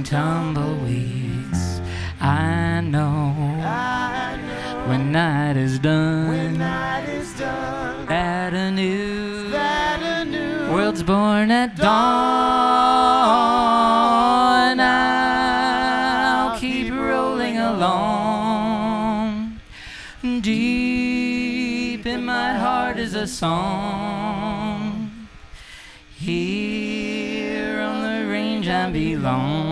tumbleweeds. I know when night is done, that a new world's born at dawn. I'll keep rolling along. Deep in my heart is a song. Here on the range I belong.